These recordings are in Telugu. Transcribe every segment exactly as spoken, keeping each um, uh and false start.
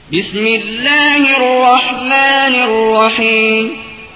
بسم الله الرحمن الرحيم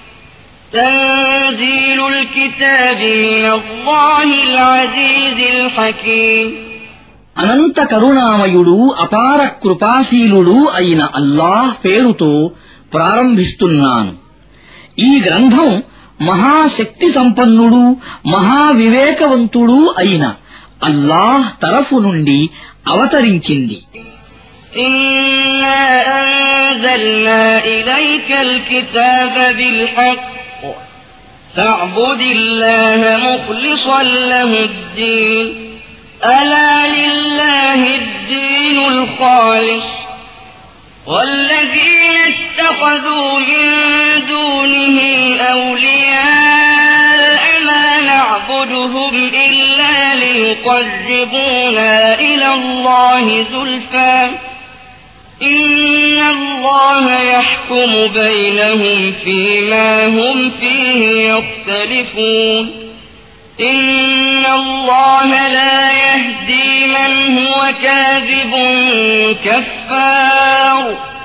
تنزيل الكتاب من الله العزيز الحكيم అనంత కరుణామయుడు అపార కృపాశీలుడు అయిన అల్లాహ్ పేరుతో ప్రారంభిస్తున్నాను. ఈ గ్రంథం మహాశక్తి సంపన్నుడు మహావివేకవంతుడు అయిన అల్లాహ్ తరఫు నుండి అవతరించింది. إنا أنزلنا إليك الكتاب بالحق فاعبد الله مخلصا له الدين ألا لله الدين الخالص والذين اتخذوا من دونه أولياء ما نعبدهم إلا ليقربونا إلى الله زلفى إن الله يحكم بينهم فيما هم فيه يختلفون إن الله لا يهدي من هو كاذب كفار.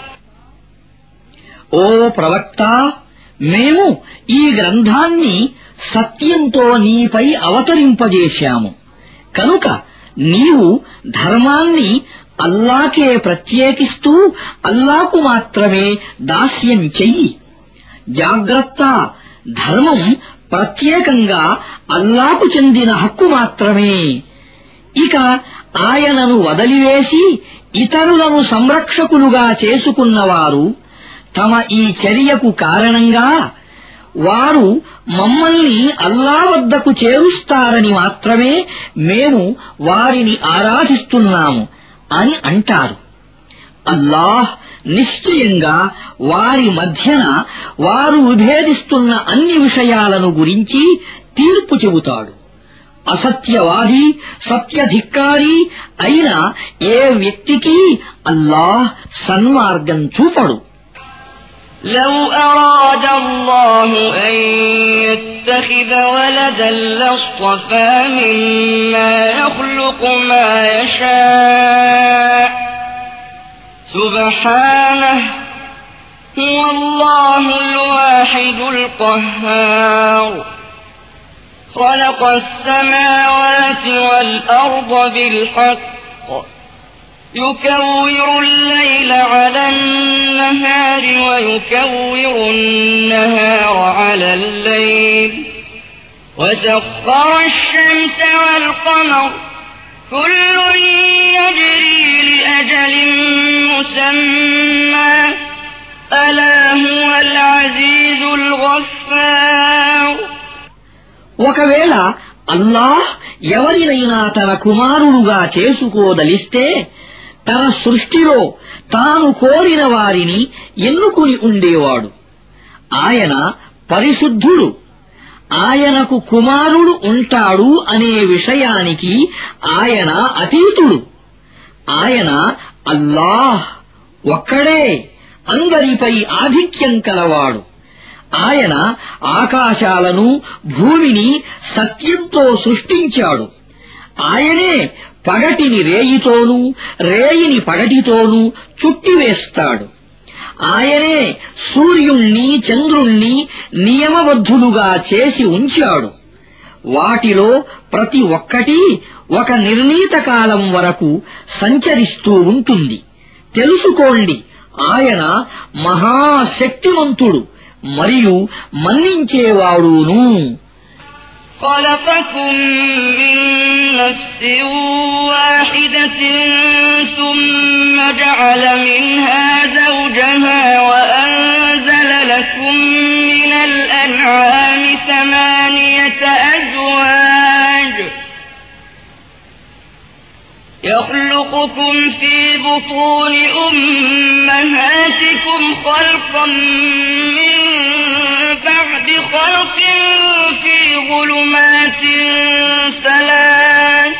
ఓ ప్రవక్త, మేము ఈ గ్రంథాన్ని సత్యంతో నీపై అవతరింపజేశాము. కనుక నీవు ధర్మాన్ని అల్లాకే ప్రత్యేకిస్తూ అల్లాకు మాత్రమే దాస్యం చెయ్యి. జాగ్రత్త, ధర్మం ప్రత్యేకంగా అల్లాకు చెందిన హక్కు మాత్రమే. ఇక ఆయనను వదిలివేసి ఇతరులను సంరక్షకులుగా చేసుకున్నవారు తమ ఈ చర్యకు కారణంగా వారు మమ్మల్ని అల్లా వద్దకు చేరుస్తారని మాత్రమే మేము వారిని ఆరాధిస్తున్నాము అని అంటారు. అల్లాహ్ నిశ్చయంగా వారి మధ్యన వారు విభేదిస్తున్న అన్ని విషయాలను గురించి తీర్పు చెబుతాడు. అసత్యవాది సత్యధిక్కారి అయిన ఏ వ్యక్తికి అల్లాహ్ సన్మార్గం చూపడు. لو أراد الله أن يتخذ ولدا لاصطفى مما يخلق ما يشاء سبحانه هو الله الواحد القهار خلق السماوات والأرض بالحق يكور الليل على النهار ويكور النهار على الليل وسخر الشمس والقمر كل يجري لأجل مسمى ألا هو العزيز الغفار. ఒకవేళ అల్లాహ్ ఎవరినైనా తన కుమారుడుగా చేసుకోదలిస్తే తన సృష్టిలో తాను కోరిన వారిని ఎన్నుకుని ఉండేవాడు. ఆయన పరిశుద్ధుడు. ఆయనకు కుమారుడు ఉంటాడు అనే విషయానికి ఆయన అతీతుడు. ఆయన అల్లాహ్ ఒక్కడే, అందరిపై ఆధిక్యం కలవాడు. ఆయన ఆకాశాలను భూమిని సత్యంతో సృష్టించాడు. ఆయనే పగటిని రేయితోనూ రేయిని పగటితోనూ చుట్టివేస్తాడు. ఆయనే సూర్యుణ్ణి చంద్రుణ్ణి నియమబద్ధులుగా చేసి ఉంచాడు. వాటిలో ప్రతి ఒక్కటి ఒక నిర్ణీత కాలం వరకు సంచరిస్తూ ఉంటుంది. తెలుసుకోండి, ఆయన మహాశక్తివంతుడు మరియు మన్నించేవాడును. خلقكم من نفس واحدة ثم جعل منها زوجها وأنزل لكم من الأنعام ثمانية أزواج يخلقكم في بطون أمهاتكم خلقا من بعد خلق في ظلمات ثلاث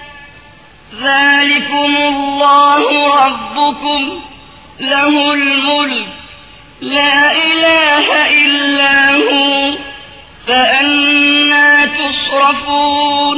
ذلكم الله ربكم له الملك لا إله إلا هو فأنا تصرفون.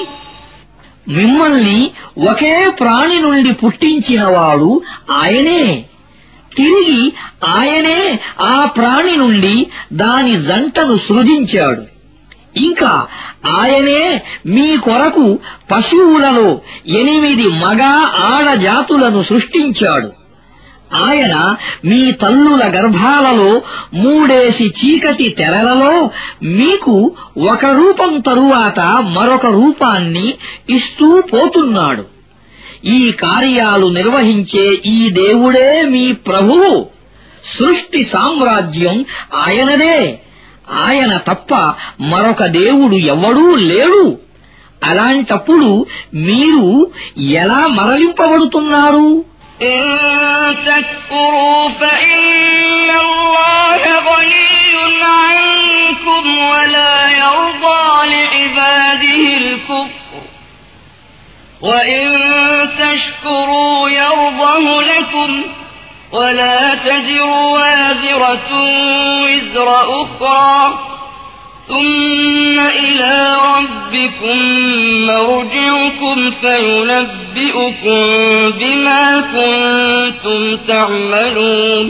మిమ్మల్ని ఒకే ప్రాణి నుండి పుట్టించినవాడు ఆయనే. తిరిగి ఆయనే ఆ ప్రాణి నుండి దాని జంటను సృజించాడు. ఇంకా ఆయనే మీ కొరకు పశువులలో ఎనిమిది మగ ఆడ జాతులను సృష్టించాడు. ఆయన మీ తల్లుల గర్భాలలో మూడేసి చీకటి తెరలలో మీకు ఒక రూపం తరువాత మరొక రూపాన్ని ఇస్తూ పోతున్నాడు. ఈ కార్యాలు నిర్వహించే ఈ దేవుడే మీ ప్రభువు. సృష్టి సామ్రాజ్యం ఆయనదే. ఆయన తప్ప మరొక దేవుడు ఎవ్వడూ లేడు. అలాంటప్పుడు మీరు ఎలా మరలింపబడుతున్నారు? إن تكفروا فإن الله غني عنكم ولا يرضى لعباده الكفر وإن تشكروا يرضه لكم ولا تزر وازرة وزر أخرى ثم إلى ربكم مرجعكم فينبئكم بما كنتم تعملون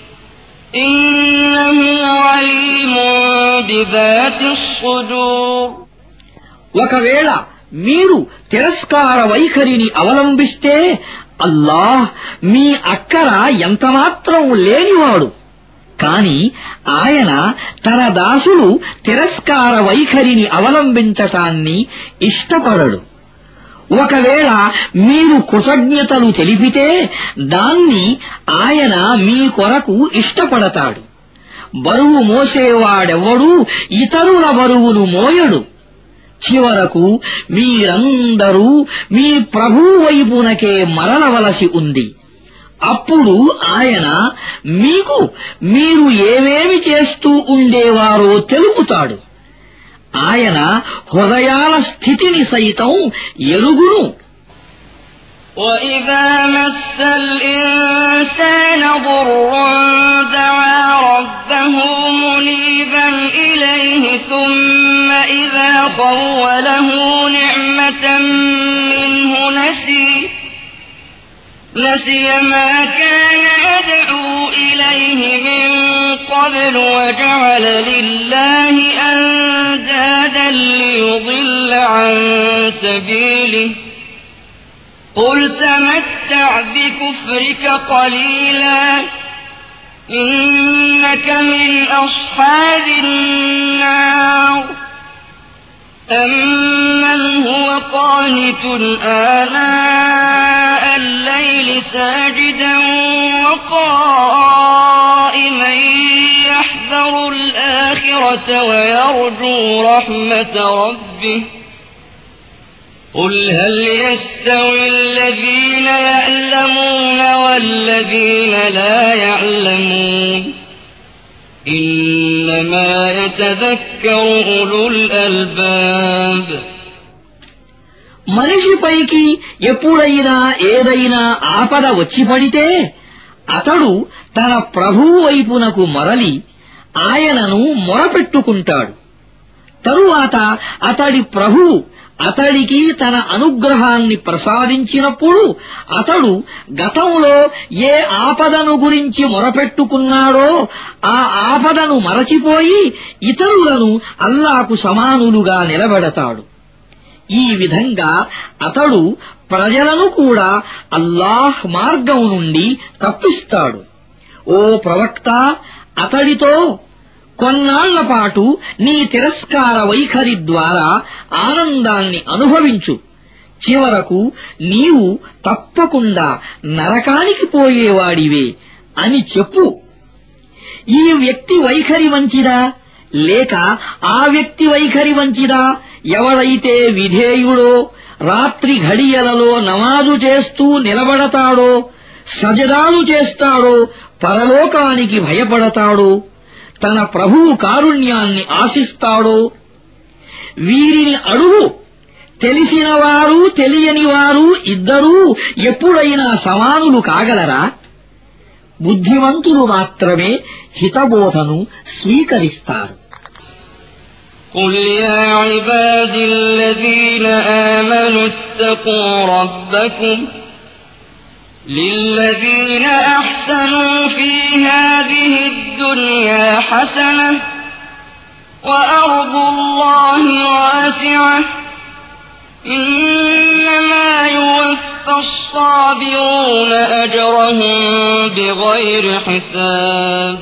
إنه عليم بذات الصدور. ఒకవేళ మీరు తిరస్కార వైఖరిని అవలంబిస్తే అల్లాహ్ మీ అక్కర ఎంతమాత్రం లేనివాడు. కాని ఆయన తన దాసులు తిరస్కార వైఖరిని అవలంబించటాన్ని ఇష్టపడడు. ఒకవేళ మీరు కృతజ్ఞతలు తెలిపితే దాన్ని ఆయన మీ కొరకు ఇష్టపడతాడు. బరువు మోసేవాడెవ్వడూ ఇతరుల బరువును మోయడు. చివరకు మీరందరూ మీ ప్రభువు వైపునకే మరలవలసి ఉంది. అప్పుడు ఆయన మీకు మీరు ఏమేమి చేస్తూ ఉండేవారో తెలుపుతాడు. ఆయన హృదయాల స్థితిని సైతం ఎరుగును. وَإِذَا مَسَّ الْإِنسَانَ ضُرٌّ دَعَا رَبَّهُ مُنِيبًا إِلَيْهِ ثُمَّ إِذَا خَوَّلَهُ نِعْمَةً مِّنْهُ نَسِيَ نسي ما كان يدعو إليه من قبل وجعل لله أندادا ليضل عن سبيله قل تمتع بكفرك قليلا إنك من أصحاب النار أمن هو قانت آناء الليل ساجدا وقائما يحذر الآخرة ويرجو رحمة ربه قل هل يستوي الذين يعلمون والذين لا يعلمون إنما يتذكر أولو الألباب. మనిషిపైకి ఎప్పుడైనా ఏదైనా ఆపద వచ్చి పడితే అతడు తన ప్రభువు వైపునకు మరలి ఆయనను మొరపెట్టుకుంటాడు. తరువాత అతడి ప్రభువు అతడికి తన అనుగ్రహాన్ని ప్రసాదించినప్పుడు అతడు గతంలో ఏ ఆపదను గురించి మొరపెట్టుకున్నాడో ఆ ఆపదను మరచిపోయి ఇతరులను అల్లాకు సమానులుగా నిలబెడతాడు. ఈ విధంగా అతడు ప్రజలను కూడా అల్లాహ్ మార్గం నుండి తప్పిస్తాడు. ఓ ప్రవక్త, అతడితో కొన్నాళ్లపాటు నీ తిరస్కార వైఖరి ద్వారా ఆనందాన్ని అనుభవించు. చివరకు నీవు తప్పకుండా నరకానికి పోయేవాడివే అని చెప్పు. ఈ వ్యక్తి వైఖరి మంచిదా లేక ఆ వ్యక్తి వైఖరి మంచిదా? ఎవడైతే విధేయుడో, రాత్రి ఘడియలలో నమాజు చేస్తూ నిలబడతాడో, సజదాలు చేస్తాడో, పరలోకానికి భయపడతాడో, తన ప్రభువు కారుణ్యాన్ని ఆశిస్తాడో, వీరిని అడుగు. తెలిసినవారు తెలియనివారు ఇద్దరూ ఎప్పుడైనా సమానులు కాగలరా? బుద్ధిమంతులు మాత్రమే హితబోధను స్వీకరిస్తారు. قل يا عبادي الذين آمنوا اتقوا ربكم للذين أحسنوا في هذه الدنيا حسنة وأرض الله واسعة إنما يوفى الصابرون أجرهم بغير حساب.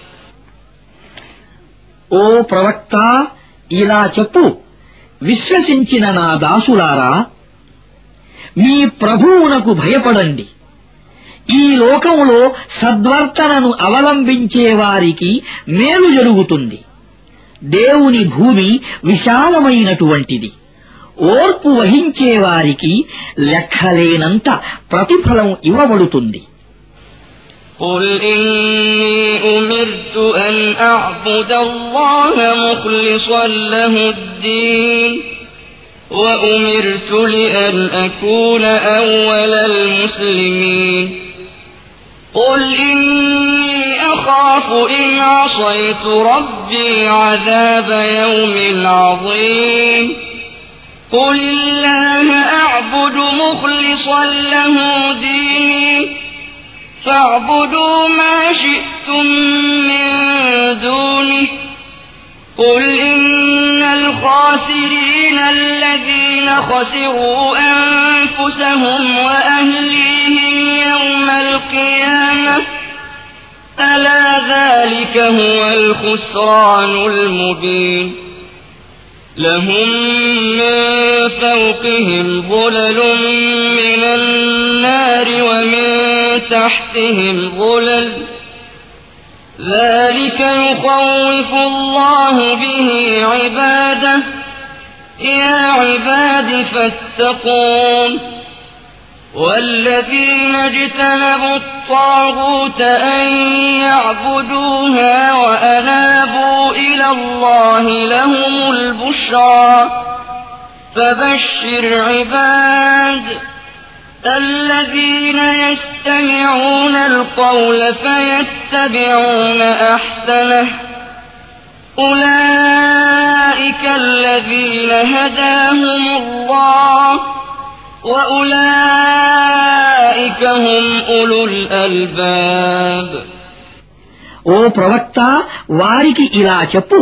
ఓ ప్రవక్త, ఇలా చెప్పు, విశ్వసించిన నా దాసులారా, మీ ప్రభువునకు భయపడండి. ఈ లోకంలో సద్వర్తనను అవలంబించే వారికి మేలు జరుగుతుంది. దేవుని భూమి విశాలమైనటువంటిది. ఓర్పు వహించే వారికి లెక్కలేనంత ప్రతిఫలం ఇవ్వబడుతుంది. قل إني أمرت أن أعبد الله مخلصا له الدين وأمرت لأن أكون أول المسلمين. قل إني أخاف إن عصيت ربي عذاب يوم عظيم. قل الله أعبد مخلصا له ديني فاعبدوا ما شئتم من دونه. قل إن الخاسرين الذين خسروا أنفسهم وأهليهم يوم القيامة ألا ذلك هو الخسران المبين. لهم من فوقهم ظلل من النار ومن تحتهم ظلل ذلك يخوف الله به عباده يا عباد فاتقون. والذين اجتنبوا الطاغوت أن يعبدوها وأنابوا إلى الله لهم البشرى. فبشر عباد الذين يستمعون القول فيتبعون أحسنه أولئك الذين هداهم الله وأولئك هم أولو الألباب. ఓ ప్రవక్త, వారికి ఇలా చెప్పు,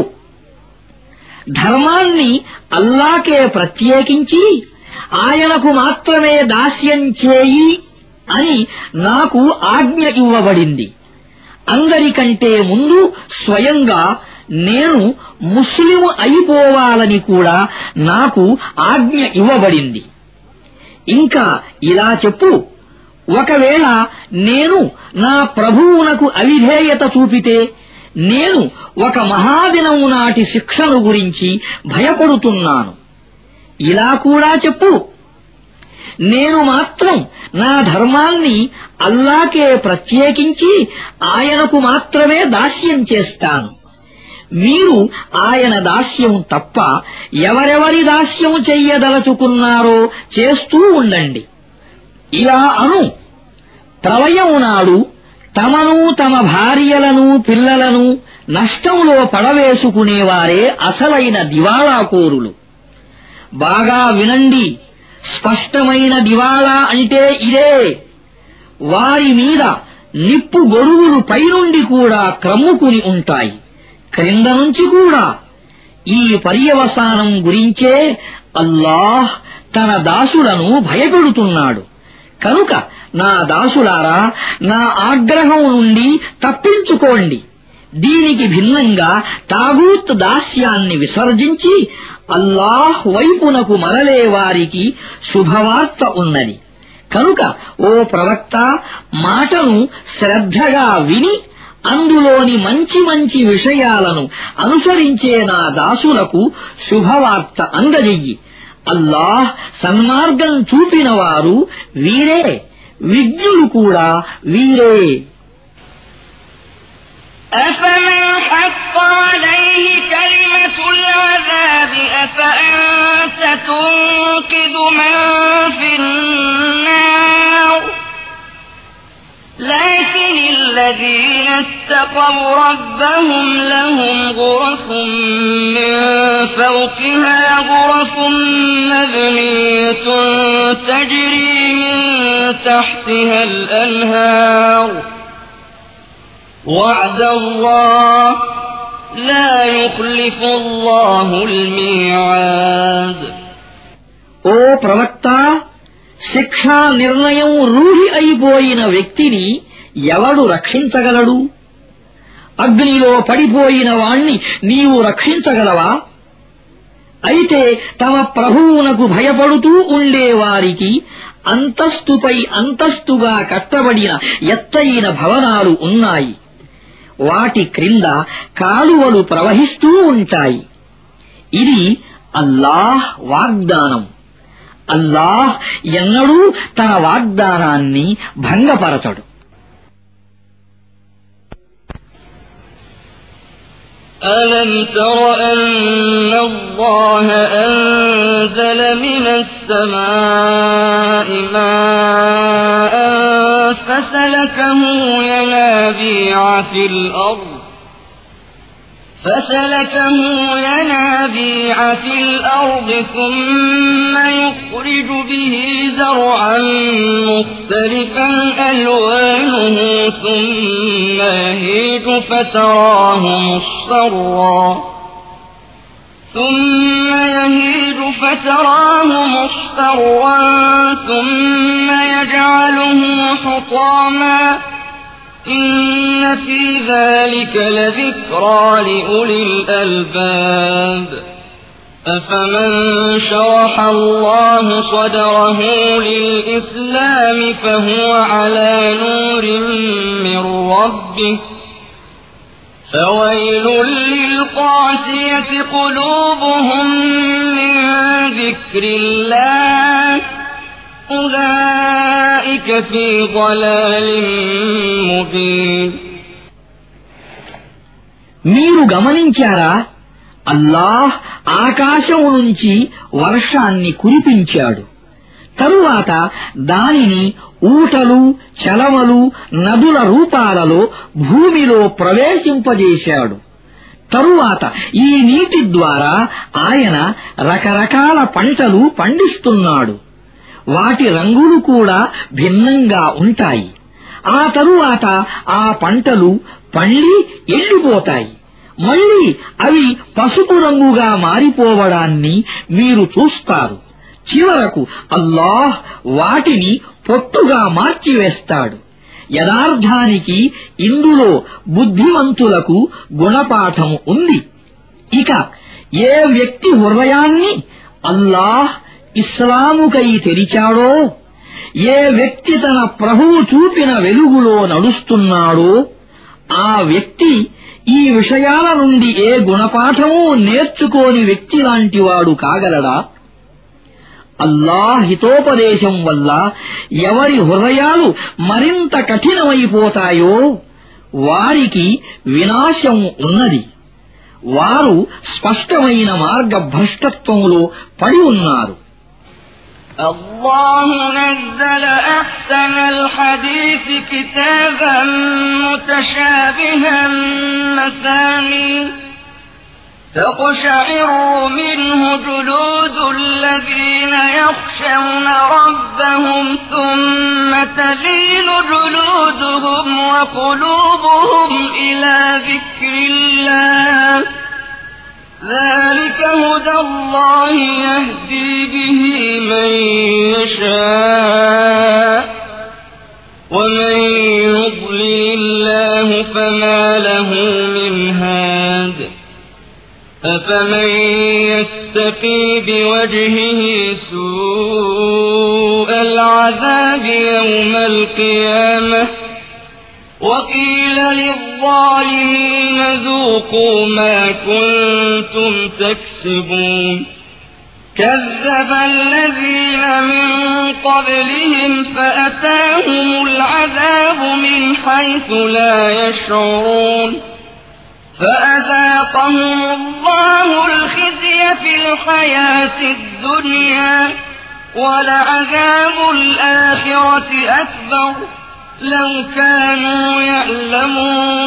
ధర్మాన్ని అల్లాకే ప్రత్యేకించి ఆయనకు మాత్రమే దాస్యం చేయి అని నాకు ఆజ్ఞ ఇవ్వబడింది. అందరికంటే ముందు స్వయంగా నేను ముస్లిం అయిపోవాలని కూడా నాకు ఆజ్ఞ ఇవ్వబడింది. ఇంకా ఇలా చెప్పు, ఒకవేళ నేను నా ప్రభువునకు అవిధేయత చూపితే నేను ఒక మహాదినం నాటి శిక్షను గురించి భయపడుతున్నాను. ఇలా కూడా చెప్పు, నేను మాత్రం నా ధర్మాన్ని అల్లాకే ప్రత్యేకించి ఆయనకు మాత్రమే దాస్యం చేస్తాను. మీరు ఆయన దాస్యం తప్ప ఎవరెవరి దాస్యం చెయ్యదలుచుకున్నారో చేస్తూ ఉండండి. ఇలా అను, ప్రళయం నాడు తమను తమ భార్యలను పిల్లలను నష్టంలో పడవేసుకునేవారే అసలైన దివాళాకోరులు. బాగా వినండి, స్పష్టమైన దివాళా అంటే ఇదే. వారి మీద నిప్పు గొడుగులు పైనుండి కూడా క్రమ్ముకుని ఉంటాయి, క్రింద నుంచి కూడా. ఈ పర్యవసానం గురించే అల్లాహ్ తన దాసులను భయపెడుతున్నాడు. కనుక నా దాసులారా, నా ఆగ్రహం నుండి తప్పించుకోండి. దీనికి భిన్నంగా తాగూత్ దాస్యాన్ని విసర్జించి అల్లాహ్ వైపునకు మరలే వారికి శుభవార్త ఉన్నది. కనుక ఓ ప్రవక్త, మాటను శ్రద్ధగా విని అందులోని మంచి మంచి విషయాలను అనుసరించే నా దాసులకు శుభవార్త అందజెయ్యి. అల్లాహ్ సన్మార్గం చూపిన వారు వీరే, విజ్ఞులు కూడా వీరే. أفمن حق عليه كلمة العذاب أفأنت تنقذ من في النار لكن الذين اتقوا ربهم لهم غرف من فوقها غرف مبنية تجري من تحتها الأنهار وعد الله لا يخلف الله الميعاد. ఓ ప్రవక్త, శిక్షా నిర్ణయం రూఢి అయిపోయిన వ్యక్తిని ఎవడు రక్షించగలడు? అగ్నిలో పడిపోయిన వాణ్ణి నీవు రక్షించగలవా? అయితే తమ ప్రభువునకు భయపడుతూ ఉండేవారికి అంతస్తుపై అంతస్తుగా కట్టబడిన ఎత్తైన భవనాలు ఉన్నాయి. వాటి క్రింద కాలువలు ప్రవహిస్తూ ఉంటాయి. ఇది అల్లాహ్ వాగ్దానం. అల్లాహ్ ఎన్నడూ తన వాగ్దానాన్ని భంగపరచడు. ألم تر أن الله أنزل من السماء ماء فسلكه ينابيع في الأرض فسلكه ينابيع في الأرض ثم يخرج به زرعا مختلفا ألوانه ثم يهيج فتراه مصفرا ثم يهيج فتراه مصفرا ثم يجعله حطاما إن في ذلك لذكرى لأولي الألباب. أفمن شرح الله صدره للإسلام فهو على نور من ربه فويل للقاسية قلوبهم من ذكر الله أولئك في ضلال مبين. మీరు గమనించారా? అల్లాహ్ ఆకాశం నుంచి వర్షాన్ని కురిపించాడు. తరువాత దానిని ఊటలు, చలవలు, నదుల రూపాలలో భూమిలో ప్రవేశింపజేశాడు. తరువాత ఈ నీటి ద్వారా ఆయన రకరకాల పంటలు పండిస్తున్నాడు. వాటి రంగులు కూడా భిన్నంగా ఉంటాయి. ఆ తరువాత ఆ పంటలు పండి ఎండిపోతాయి. మళ్లీ అవి పసుపు రంగుగా మారిపోవడాన్ని మీరు చూస్తారు. చివరకు అల్లాహ్ వాటిని పొట్టుగా మార్చివేస్తాడు. యథార్థానికి ఇందులో బుద్ధిమంతులకు గుణపాఠము ఉంది. ఇక ఏ వ్యక్తి హృదయాన్ని అల్లాహ్ ఇస్లాముకై తెరిచాడో, ఏ వ్యక్తి తన ప్రభువు చూపిన వెలుగులో నడుస్తున్నాడో ఆ వ్యక్తి ఈ విషయాల నుండి ఏ గుణపాఠమూ నేర్చుకోని వ్యక్తి లాంటివాడు కాగలడా? అల్లాహ్ హితోపదేశం వల్ల ఎవరి హృదయాలు మరింత కఠినమైపోతాయో వారికి వినాశం ఉన్నది. వారు స్పష్టమైన మార్గభ్రష్టత్వంలో పడి ఉన్నారు. الله نزل أحسن الحديث كتابا متشابها مثاني تقشعر منه جلود الذين يخشون ربهم ثم تلين جلودهم وقلوبهم إلى ذكر الله ذلك هدى الله يهدي به من يشاء ومن يضلل الله فما له من هاد أفمن يتقي بوجهه سوء العذاب يوم القيامة وقيل للظالمين ذوقوا ما كنتم تكسبون كذب الذين من قبلهم فأتاهم العذاب من حيث لا يشعرون فأذاقهم الله الخزي في الحياة الدنيا ولعذاب الآخرة أكبر لو كانوا يعلمون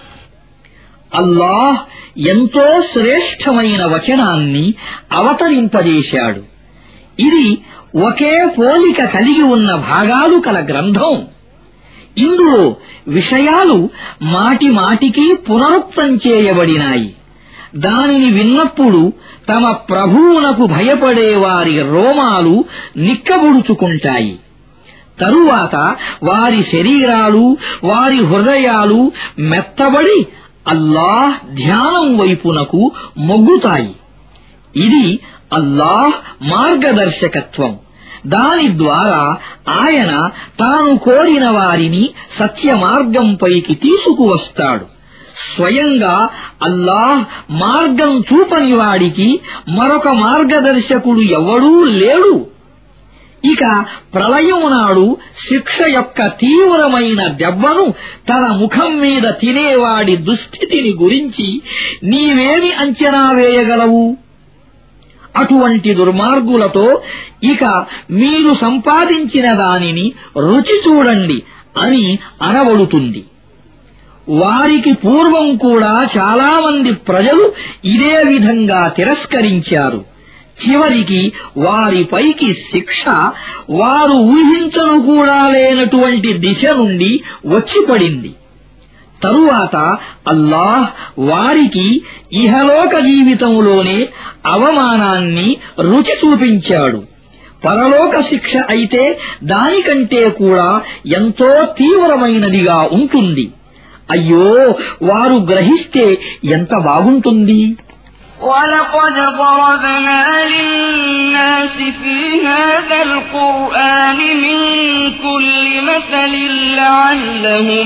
అల్లాహ్ ఎంతో శ్రేష్టమైన వచనాన్ని అవతరింపజేశాడు. ఇది ఒకే పోలిక కలిగి ఉన్న భాగాలు కల గ్రంథం. ఇందులో విషయాలు మాటి మాటికి పునరుక్తం చేయబడినాయి. దానిని విన్నప్పుడు తమ ప్రభువునకు భయపడే వారి రోమాలు నిక్కబుడుచుకుంటాయి. తరువాత వారి శరీరాలు వారి హృదయాలు మెత్తబడి అల్లాహ్ ధ్యానం వైపునకు మొగ్గుతాయి. ఇది అల్లాహ్ మార్గదర్శకత్వం. దాని ద్వారా ఆయన తాను కోరిన వారిని సత్య మార్గంపైకి తీసుకువస్తాడు. స్వయంగా అల్లాహ్ మార్గం చూపని వాడికి మరొక మార్గదర్శకుడు ఎవడూ లేడు. ఇక ప్రళయం నాడు శిక్ష యొక్క తీవ్రమైన దెబ్బను తన ముఖం మీద తినేవాడి దుస్థితిని గురించి నీవేమి అంచనా వేయగలవు? అటువంటి దుర్మార్గులతో ఇక మీరు సంపాదించిన దానిని రుచి చూడండి అని అనబడుతుంది. వారికి పూర్వం కూడా చాలామంది ప్రజలు ఇదే విధంగా తిరస్కరించారు. చివరికి వారిపైకి శిక్ష వారు ఊహించను కూడా లేనటువంటి దిశ నుండి వచ్చిపడింది. తరువాత అల్లాహ్ వారికి ఇహలోక జీవితంలోనే అవమానాన్ని రుచి చూపించాడు. పరలోక శిక్ష అయితే దానికంటే కూడా ఎంతో తీవ్రమైనదిగా ఉంటుంది. అయ్యో, వారు గ్రహిస్తే ఎంత బాగుంటుంది. ولقد ضربنا للناس في هذا القرآن من كل مثل لعلهم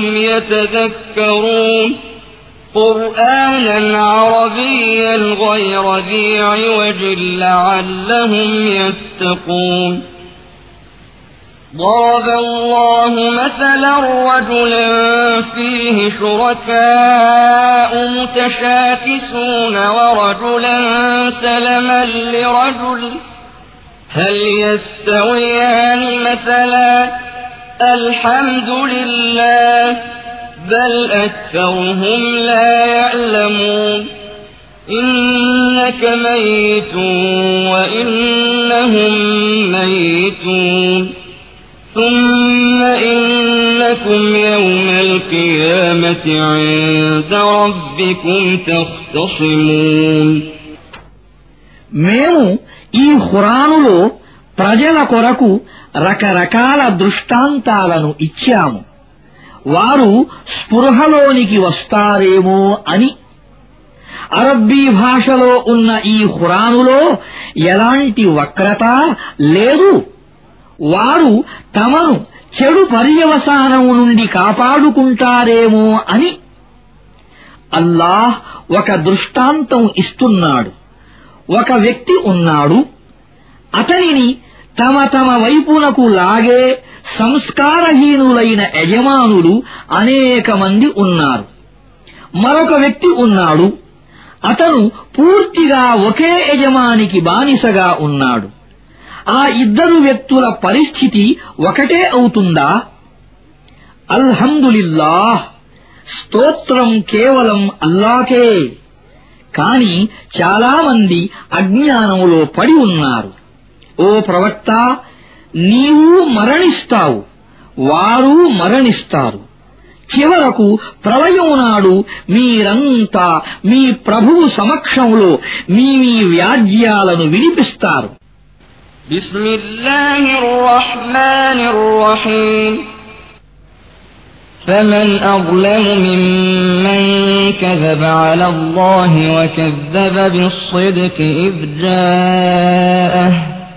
يتذكرون قرآنا عربيا غير ذي عوج لعلهم يتقون ضرب الله مثلا رجلا فيه شركاء متشاكسون ورجلا سلما لرجل هل يستويان مثلا الحمد لله بل أكثرهم لا يعلمون إنك ميت وإنهم ميتون ثم إنكم يوم القيامة عند ربكم تختصمون మేము ఈ ఖురానులో ప్రజల కొరకు రకరకాల దృష్టాంతాలను ఇచ్చాము. వారు స్పృహలోనికి వస్తారేమో అని. అరబ్బీ భాషలో ఉన్న ఈ ఖురానులో ఎలాంటి వక్రత లేదు. వారు తమను చెడు పర్యవసానం నుండి కాపాడుకుంటారేమో అని. అల్లాహ్ ఒక దృష్టాంతం ఇస్తున్నాడు. ఒక వ్యక్తి ఉన్నాడు. అతనిని తమ తమ వైపునకు లాగే సంస్కారహీనులైన యజమానులు అనేక మంది ఉన్నారు. మరొక వ్యక్తి ఉన్నాడు. అతను పూర్తిగా ఒకే యజమానికి బానిసగా ఉన్నాడు. ఆ ఇద్దరు వ్యక్తుల పరిస్థితి ఒకటే అవుతుందా? అల్హమ్దులిల్లాహ్, స్తోత్రం కేవలం అల్లాకే. కాని చాలామంది అజ్ఞానంలో పడి ఉన్నారు. ఓ ప్రవక్త, నీవు మరణిస్తావు, వారు మరణిస్తారు. చివరకు ప్రళయం నాడు మీరంతా మీ ప్రభువు సమక్షంలో మీ మీ వ్యాజ్యాలను వినిపిస్తారు. بسم الله الرحمن الرحيم فمن أظلم ممن كذب على الله وكذب بالصدق إذ جاءه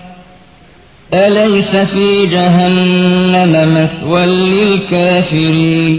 أليس في جهنم مثوى للكافرين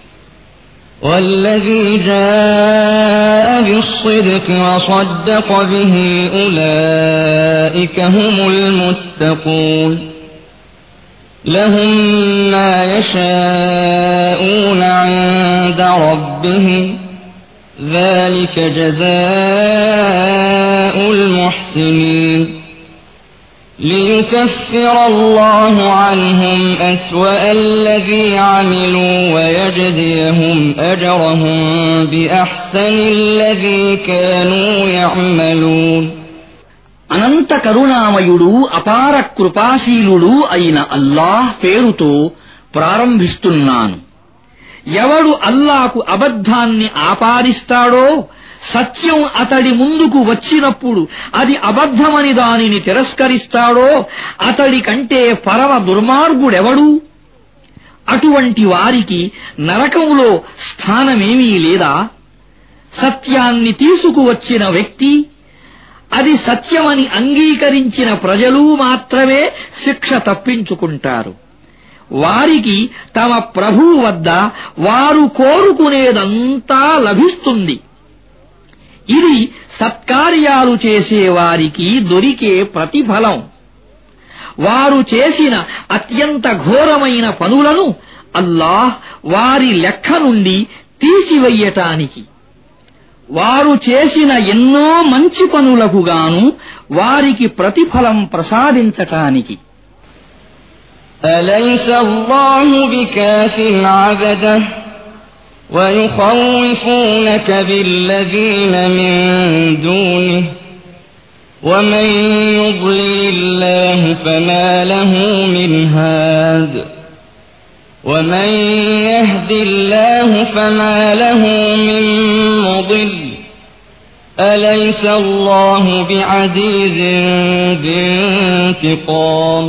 والذي جاء بالصدق وصدق به أولئك هم المتقون لهم ما يشاءون عند ربهم ذلك جزاء المحسنين ليكفر ليكفر الله عنهم أسوأ الذي عملوا ويجزيهم أجرهم بأحسن الذي كانوا يعملون అనంత కరుణామయుడు అపార కృపాశీలుడు అయిన అల్లాహ్ పేరుతో ప్రారంభిస్తున్నాను. ఎవడు అల్లాహకు అబద్ధాన్ని ఆపాదిస్తాడో, సత్యం అతడి ముందుకు వచ్చినప్పుడు అది అబద్ధమని దానిని తిరస్కరిస్తాడో అతడి కంటే పరమ దుర్మార్గుడెవడు? అటువంటి వారికి నరకములో స్థానమేమీ లేదా? సత్యాన్ని తీసుకువచ్చిన వ్యక్తి, అది సత్యమని అంగీకరించిన ప్రజలు మాత్రమే శిక్ష తప్పించుకుంటారు. వారికి తమ ప్రభువు వద్ద వారు కోరుకునేదంతా లభిస్తుంది. ఇది సత్కార్యాలు చేసేవారికి దొరికే ప్రతిఫలం. వారు చేసిన అత్యంత ఘోరమైన పనులను అల్లాహ్ వారి లెక్క నుండి తీసివెయ్యటానికి, వారు చేసిన ఎన్నో మంచి పనులకు గాను వారికి ప్రతిఫలం ప్రసాదించటానికి. أليس الله بكاف عبده ويخوفونك بالذين من دونه ومن يضلل الله فما له من هاد ومن يهد الله فما له من مضل أليس الله بعزيز ذي انتقام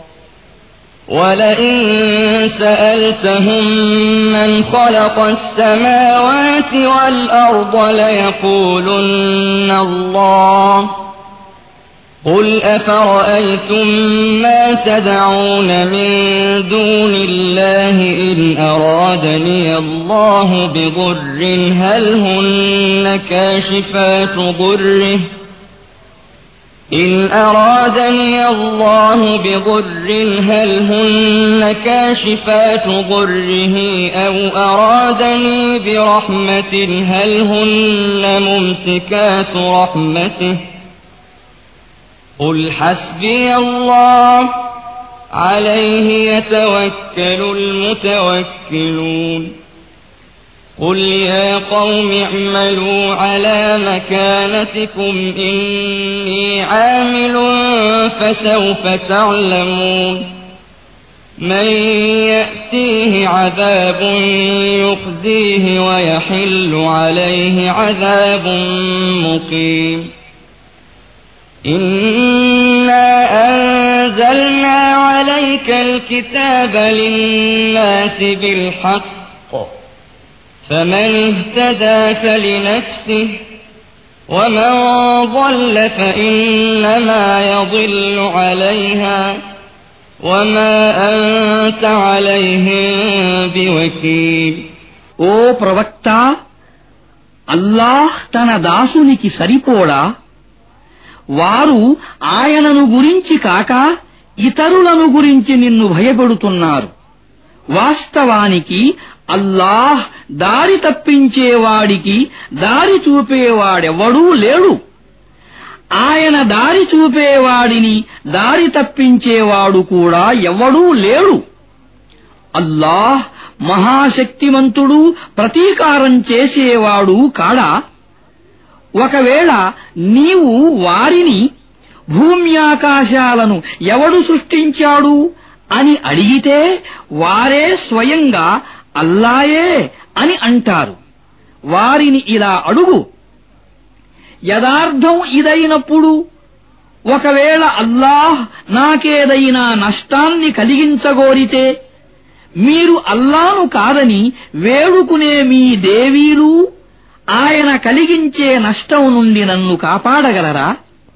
ولئن سألتهم من خلق السماوات والأرض ليقولن الله قل أفرأيتم ما تدعون من دون الله إن أرادني الله بضر هل هن كاشفات ضره إن أرادني الله بضر هل هن كاشفات ضره أو أرادني برحمة هل هن ممسكات رحمته قل حسبي الله عليه يتوكل المتوكلون قل يا قوم اعملوا على مكانتكم إني عامل فسوف تعلمون من يأتيه عذاب يخزيه ويحل عليه عذاب مقيم إنا أنزلنا عليك الكتاب للناس بالحق فمن اهتدى فلنفسه ومن ضل فإنما يضل عليها وما أنت عليهم بوكيل ఓ ప్రవక్త, అల్లాహ్ తన దాసునికి సరిపోడా? వారు ఆయనను గురించి కాక ఇతరులను గురించి నిన్ను భయపెడుతున్నారు. వాస్తవానికి అల్లాహ్ దారి తప్పించేవాడికి దారి చూపేవాడెవడూ లేడు. ఆయన దారి చూపేవాడిని దారి తప్పించేవాడు కూడా ఎవడూ లేడు. అల్లాహ్ మహాశక్తిమంతుడు, ప్రతీకారం చేసేవాడు కాడా? ఒకవేళ నీవు వారిని భూమ్యాకాశాలను ఎవడు సృష్టించాడు అని అడిగితే వారే స్వయంగా అల్లాయే అని అంటారు. వారిని ఇలా అడుగు, యదార్థం ఇదైనప్పుడు ఒకవేళ అల్లాహ్ నాకేదైనా నష్టాన్ని కలిగించగోరితే మీరు అల్లాను కాదని వేడుకునే మీ దేవీలు ఆయన కలిగించే నష్టం నుండి నన్ను కాపాడగలరా?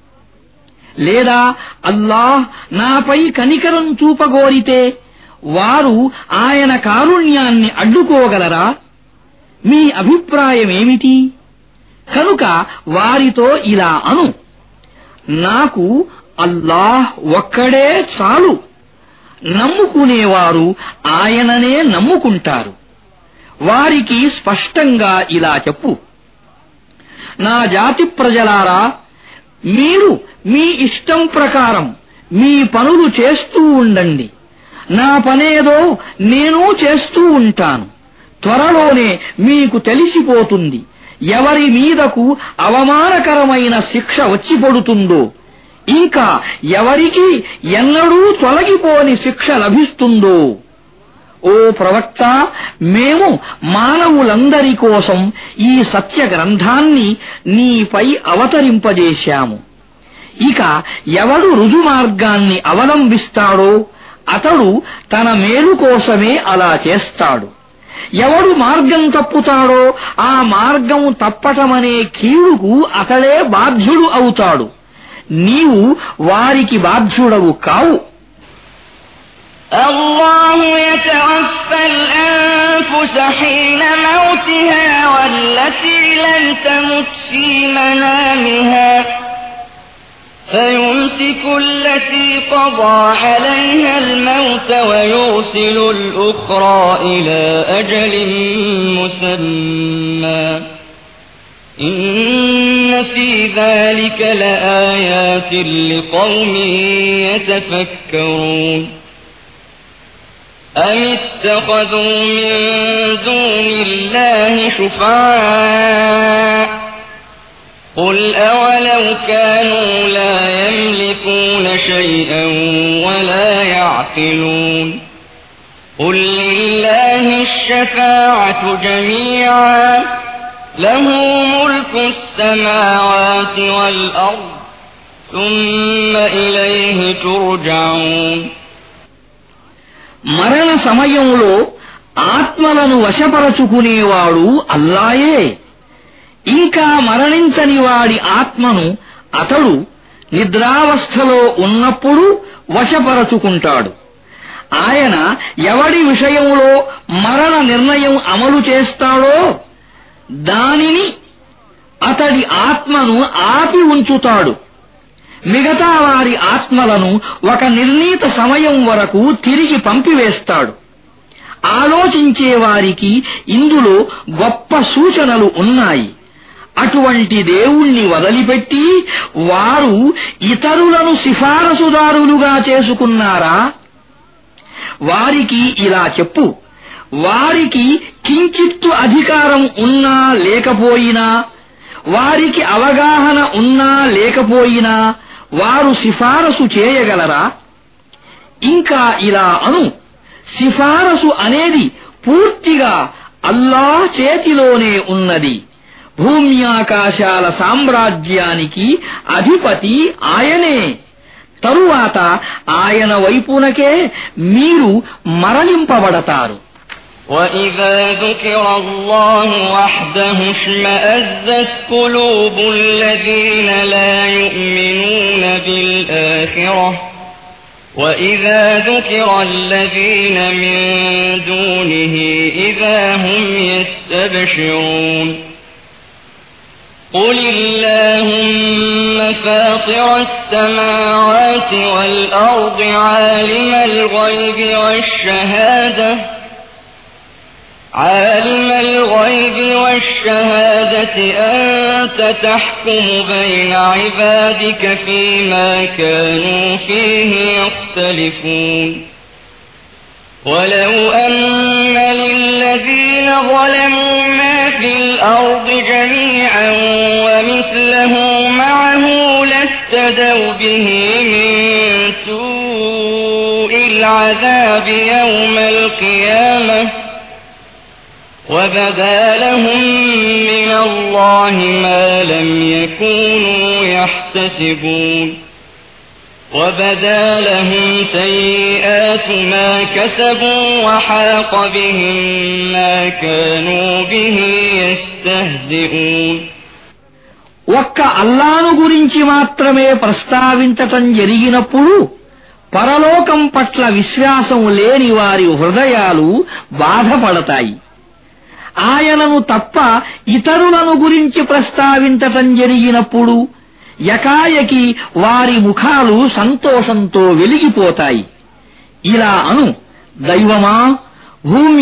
లేదా అల్లాహ్ నాపై కనికరం చూపగోరితే వారు ఆయన కారుణ్యాన్ని అడ్డుకోగలరా? మీ అభిప్రాయమేమిటి? కనుక వారితో ఇలా అను, నాకు అల్లాహ్ ఒక్కడే చాలు. నమ్ముకునేవారు ఆయననే నమ్ముకుంటారు. వారికి స్పష్టంగా ఇలా చెప్పు, నా జాతి ప్రజలారా, మీరు మీ ఇష్టం ప్రకారం మీ పనులు చేస్తూ ఉండండి, నా పనేదో నేను చేస్తూ ఉంటాను. త్వరలోనే మీకు తెలిసిపోతుంది ఎవరి మీదకు అవమానకరమైన శిక్ష వచ్చి పడుతుందో, ఇంకా ఎవరికి ఎన్నడూ తొలగిపోని శిక్ష లభిస్తుందో. ఓ ప్రవక్త, మేము మానవులందరి కోసం ఈ సత్య గ్రంథాన్ని నీపై అవతరింపజేశాము. ఇక ఎవడు రుజుమార్గాన్ని అవలంబిస్తాడో అతడు తన మేలు కోసమే అలా చేస్తాడు. ఎవడు మార్గం తప్పుతాడో ఆ మార్గం తప్పటమనే కీడుకు అతడే బాధ్యుడు అవుతాడు. నీవు వారికి బాధ్యుడవు కావు. الله يتوفى الأنفس حين موتها والتي لم تمت في منامها فيمسك التي قضى عليها الموت ويرسل الأخرى إلى أجل مسمى إن في ذلك لآيات لقوم يتفكرون أم اتخذوا من دون الله شفعاء قل أولو كانوا لا يملكون شيئا ولا يعقلون قل لله الشفاعة جميعا له ملك السماوات والأرض ثم إليه ترجعون. మరణ సమయంలో ఆత్మలను వశపరచుకునేవాడు అల్లాయే. ఇంకా మరణించని వాడి ఆత్మను అతడు నిద్రావస్థలో ఉన్నప్పుడు వశపరచుకుంటాడు. ఆయన ఎవడి విషయంలో మరణ నిర్ణయం అమలు చేస్తాడో దానిని అతడి ఆత్మను ఆపి ఉంచుతాడు. మిగతా వారి ఆత్మలను ఒక నిర్ణీత సమయం వరకు తిరిగి పంపివేస్తాడు. ఆలోచించే వారికి ఇందులో గొప్ప సూచనలు ఉన్నాయి. అటువంటి దేవుణ్ణి వదిలిపెట్టి వారు ఇతరులను సిఫారసుదారులుగా చేసుకున్నారా? వారికి ఇలా చెప్పు, వారికి కించిత్తు అధికారం ఉన్నా లేకపోయినా, వారికి అవగాహన ఉన్నా లేకపోయినా వారు సిఫారసు చేయగలరా? ఇంకా ఇలా అను, సిఫారసు అనేది పూర్తిగా అల్లాహ్ చేతిలోనే ఉన్నది. భూమ్యాకాశాల సామ్రాజ్యానికి అధిపతి ఆయనే. తరువాత ఆయన వైపునకే మీరు మరలింపబడతారు. وَإِذَا ذُكِرَ اللَّهُ وَحْدَهُ اشْمَأَزَّتْ قُلُوبُ الَّذِينَ لَا يُؤْمِنُونَ بِالْآخِرَةِ وَإِذَا ذُكِرَ الَّذِينَ مِن دُونِهِ إِذَا هُمْ يَسْتَبْشِرُونَ قُلِ اللَّهُمَّ فَاطِرَ السَّمَاوَاتِ وَالْأَرْضِ عَالِمَ الْغَيْبِ وَالشَّهَادَةِ عالم الغيب والشهادة أنت تحكم بين عبادك فيما كانوا فيه يختلفون ولو أن للذين ظلموا ما في الأرض جميعا ومثله معه لافتدوا به من سوء العذاب يوم القيامة وبدا لهم من الله ما لم يكونوا يحتسبون وبدا لهم سيئات ما كسبوا وحاق بهم ما كانوا به يستهزئون. ఒక్క అల్లాను గురించి మాత్రమే ప్రస్తావించటం జరిగినప్పుడు పరలోకం పట్ల విశ్వాసం లేని వారి హృదయాలు బాధపడతాయి. ఆయనను తప్ప ఇతరులను గురించి ప్రస్తావించటం జరిగినప్పుడు యకాయకి వారి ముఖాలు సంతోషంతో వెలిగిపోతాయి. ఇలా అను, దైవమా,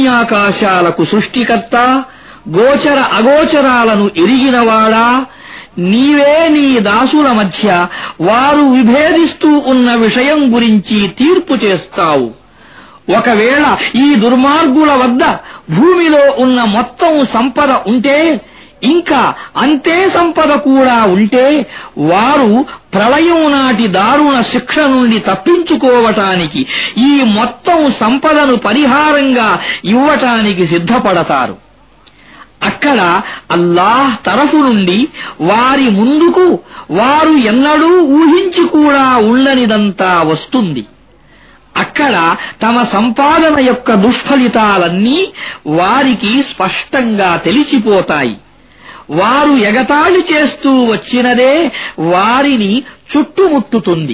భూమ్యాకాశాలకు సృష్టికర్త, గోచర అగోచరాలను ఎరిగినవాడా, నీవే నీ దాసుల మధ్య వారు విభేదిస్తూ ఉన్న విషయం గురించి తీర్పు చేస్తావు. ఒకవేళ ఈ దుర్మార్గుల వద్ద భూమిలో ఉన్న మొత్తం సంపద ఉంటే, ఇంకా అంతే సంపద కూడా ఉంటే, వారు ప్రళయం నాటి దారుణ శిక్ష నుండి తప్పించుకోవటానికి ఈ మొత్తం సంపదను పరిహారంగా ఇవ్వటానికి సిద్ధపడతారు. అక్కడ అల్లాహ్ తరఫు నుండి వారి ముందుకు వారు ఎన్నడూ ఊహించి కూడా ఉండనిదంతా వస్తుంది. అక్కడ తమ సంపాదన యొక్క దుష్ఫలితాలన్నీ వారికి స్పష్టంగా తెలిసిపోతాయి. వారు ఎగతాళి చేస్తూ వచ్చినదే వారిని చుట్టుముట్టుతుంది.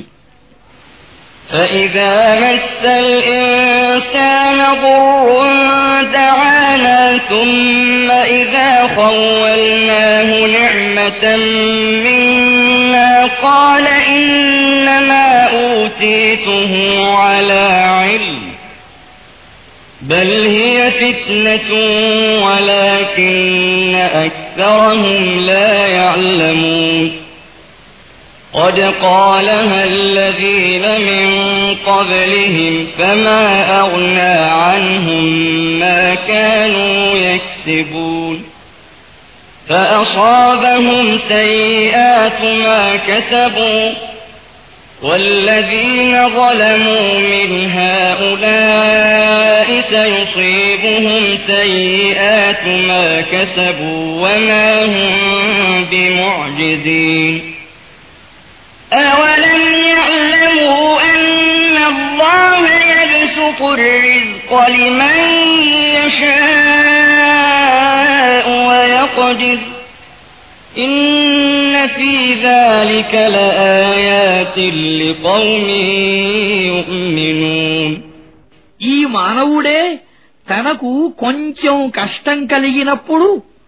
فإذا مس الإنسان ضر دعانا ثم إذا خولناه نعمة منا قال إنما أوتيته على علم بل هي فتنة ولكن أكثرهم لا يعلمون قد قالها الذين من قبلهم فما أغنى عنهم ما كانوا يكسبون فأصابهم سيئات ما كسبوا والذين ظلموا من هؤلاء سيصيبهم سيئات ما كسبوا وما هم بمعجزين أولم يعلموا أن الله يبسط الرزق لمن يشاء ويقدر إن في ذلك لآيات لقوم يؤمنون. ఈ మానవుడే తనకు కొంచెం కష్టం కలిగినప్పుడు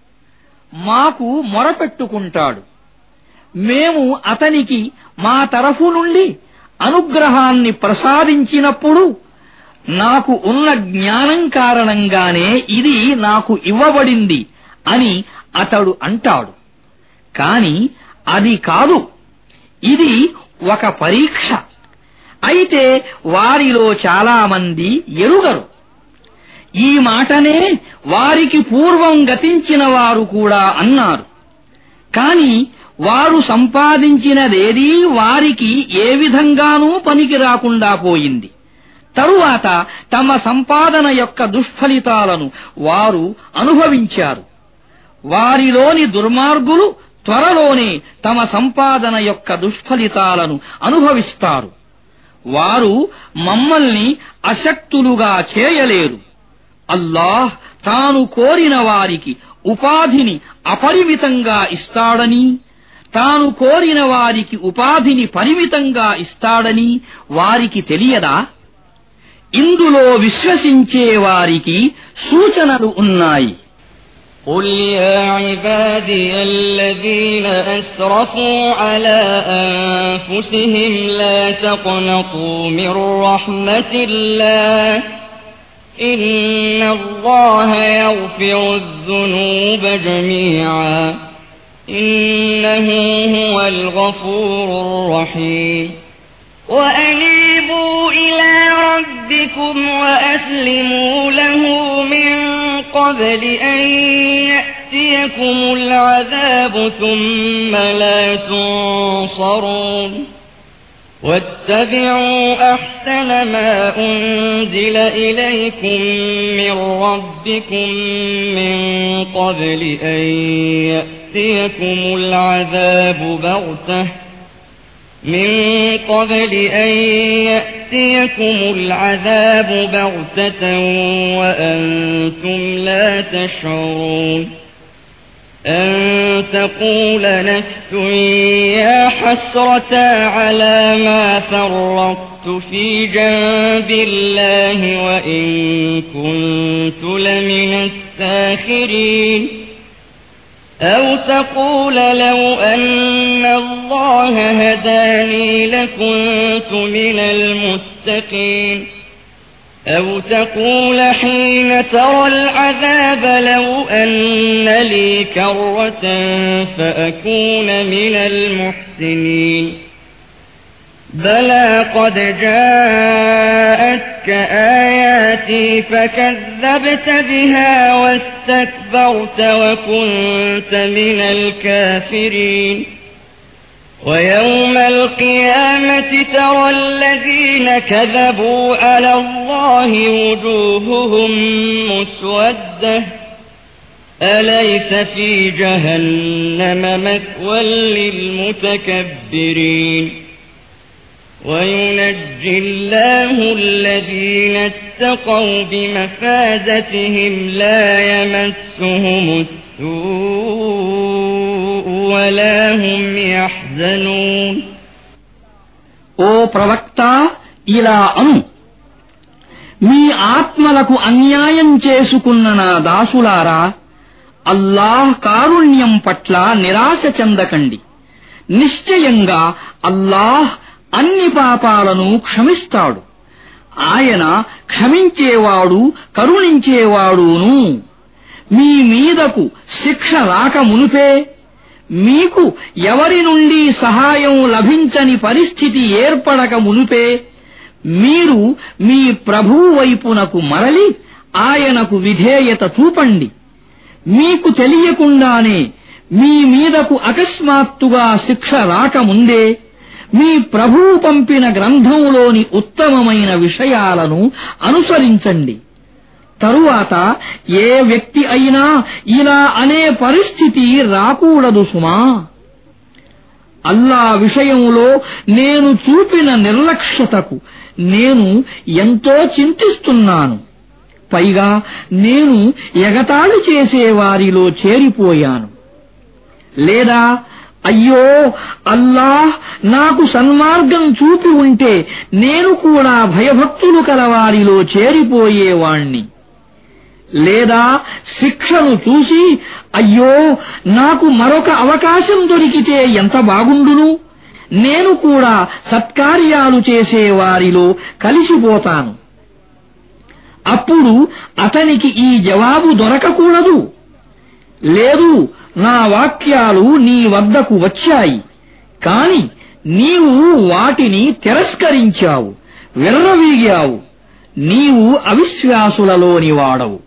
మాకు మొరపెట్టుకుంటాడు. మేము అతనికి మా తరఫు నుండి అనుగ్రహాన్ని ప్రసాదించినప్పుడు నాకు ఉన్న జ్ఞానం కారణంగానే ఇది నాకు ఇవ్వబడింది అని అతడు అంటాడు. కాని అది కాదు, ఇది ఒక పరీక్ష. అయితే వారిలో చాలామంది ఎరుగరు. ఈ మాటనే వారికి పూర్వం గతించిన వారు కూడా అన్నారు. కాని వారు సంపాదించినదేదీ వారికి ఏ విధంగానూ పనికి రాకుండా పోయింది. తరువాత తమ సంపాదన యొక్క దుష్ఫలితాలను వారు అనుభవించారు. వారిలోని దుర్మార్గులు త్వరలోనే తమ సంపాదన యొక్క దుష్ఫలితాలను అనుభవిస్తారు. వారు మమ్మల్ని అశక్తులుగా చేయలేరు. అల్లాహ్ తాను కోరిన వారికి ఉపాధిని అపరిమితంగా ఇస్తాడని, తాను కోరిన వారికి ఉపాధిని పరిమితంగా ఇస్తాడని వారికి తెలియదా? ఇందులో విశ్వసించే వారికి సూచనలు ఉన్నాయి. قل يا عبادي الذين أسرفوا على أنفسهم لا تقنطوا من رحمة الله إن الله يغفر الذنوب جميعا إنه هو الغفور الرحيم وأنيبوا إلى ربكم وأسلموا له من قبل أن يأتيكم العذاب ثم لا تنصرون واتبعوا أحسن ما أنزل إليكم من ربكم من قبل أن يأتيكم العذاب بغتة من قبل أن يأتيكم العذاب بغتة وأنتم لا تشعرون أن تقول نفس يا حسرة على ما فرطت في جنب الله وإن كنت لمن الساخرين أو تقول لو أن الله هداني لكنت من المتقين أو تقول حين ترى العذاب لو أن لي كرة فأكون من المحسنين بلى قد جاءتك آياتي فكذبت بها واستكبرت وكنت من الكافرين ويوم القيامة ترى الذين كذبوا على الله وجوههم مسودة أليس في جهنم مثوى للمتكبرين وينجي الله الذين اتقوا بمفازتهم لا يمسهم السوء ولا هم يحزنون. ఓ ప్రవక్త, ఇలా అను, మీ ఆత్మలకు అన్యాయం చేసుకున్న నా దాసులారా, అల్లాహ్ కారుణ్యం పట్ల నిరాశ చెందకండి. నిశ్చయంగా అల్లాహ్ అన్ని పాపాలను క్షమిస్తాడు. ఆయన క్షమించేవాడు, కరుణించేవాడును. మీ మీదకు శిక్ష రాక మునుపే, మీకు ఎవరి నుండి సహాయం లభించని పరిస్థితి ఏర్పడక మునుపే మీరు మీ ప్రభువు వైపునకు మరలి ఆయనకు విధేయత చూపండి. మీకు తెలియకుండానే మీ మీదకు అకస్మాత్తుగా శిక్ష రాకముందే మీ ప్రభువు పంపిన గ్రంథంలోని ఉత్తమమైన విషయాలను అనుసరించండి. తరువాత ఏ వ్యక్తి అయినా ఇలా అనే పరిస్థితి రాకూడదు సుమా. అల్లా విషయంలో నేను చూపిన నిర్లక్ష్యతకు నేను ఎంతో చింతిస్తున్నాను. పైగా నేను ఎగతాళి చేసేవారిలో చేరిపోయాను. లేదా అయ్యో, అల్లాహ్ నాకు సన్మార్గం చూపి ఉంటే నేను కూడా భయభక్తులు కలవారిలో చేరిపోయేవాణ్ణి. లేదా శిక్షను చూసి అయ్యో, నాకు మరొక అవకాశం దొరికితే ఎంత బాగుండును, నేను కూడా సత్కార్యాలు చేసేవారిలో కలిసిపోతాను. అప్పుడు అతనికి ఈ జవాబు దొరకకూడదు. లేదు, నా వాక్యాలు నీ వద్దకు వచ్చాయి, కాని నీవు వాటిని తిరస్కరించావు, విర్రవీగావు. నీవు అవిశ్వాసులలోని వాడవు.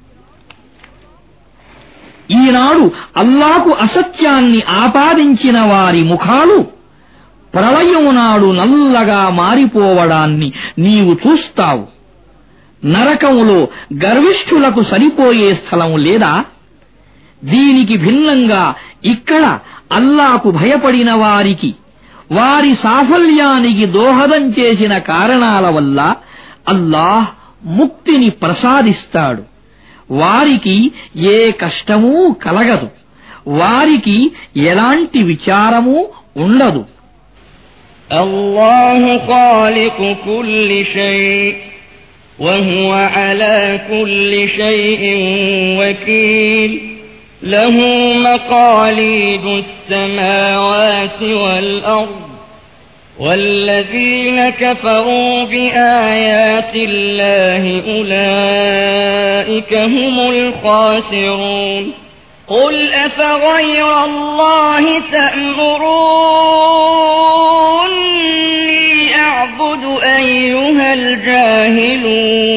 ఈనాడు అల్లాకు అసత్యాన్ని ఆపాదించిన వారి ముఖాలు ప్రళయం నాడు నల్లగా మారిపోవడాన్ని నీవు చూస్తావు. నరకంలో గర్విష్ఠులకు సరిపోయే స్థలం లేదా? దీనికి భిన్నంగా ఇక్కడ అల్లాకు భయపడిన వారికి వారి సాఫల్యానికి దోహదం చేసిన కారణాల వల్ల అల్లాహ్ ముక్తిని ప్రసాదిస్తాడు. వారికి ఏ కష్టమూ కలగదు. వారికి ఎలాంటి విచారమూ ఉండదు. అల్లాహు ఖాలికు కుల్లి షై وهو على كل شيء وكيل له مقاليد السماوات والأرض والذين كفروا بآيات الله أولئك هم الخاسرون قل أفغير الله تأمروني أعبد أيها الجاهلون